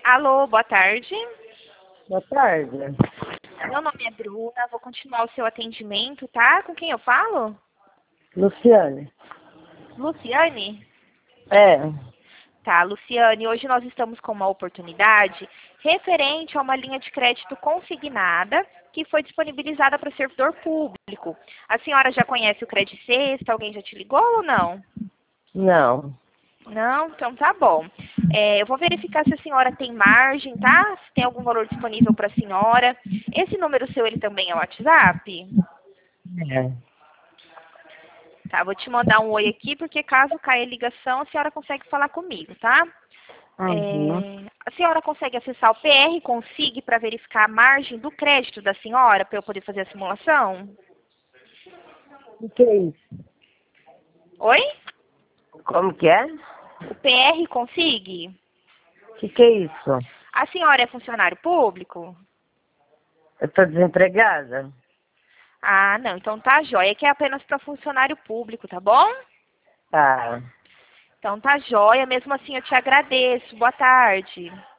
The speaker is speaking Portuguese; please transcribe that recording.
Alô, boa tarde. Boa tarde. Meu nome é Bruna, vou continuar o seu atendimento, tá? Com quem eu falo? Luciane. Luciane? É. Tá, Luciane, hoje nós estamos com uma oportunidade referente a uma linha de crédito consignada que foi disponibilizada para o servidor público. A senhora já conhece o Credit Sexta? Alguém já te ligou ou não? Não. Não? Então tá bom. Eu vou verificar se a senhora tem margem, tá? Se tem algum valor disponível para a senhora. Esse número seu, ele também é WhatsApp? É. Tá, vou te mandar um oi aqui, porque caso caia a ligação, a senhora consegue falar comigo, tá? Uhum. A senhora consegue acessar o PR Consig para verificar a margem do crédito da senhora, para eu poder fazer a simulação? O que é isso? Oi? Como que é? O PR Consig? O que é isso? A senhora é funcionário público? Eu tô desempregada. Ah, não, então tá jóia, que é apenas para funcionário público, tá bom? Tá. Então tá jóia, mesmo assim eu te agradeço. Boa tarde.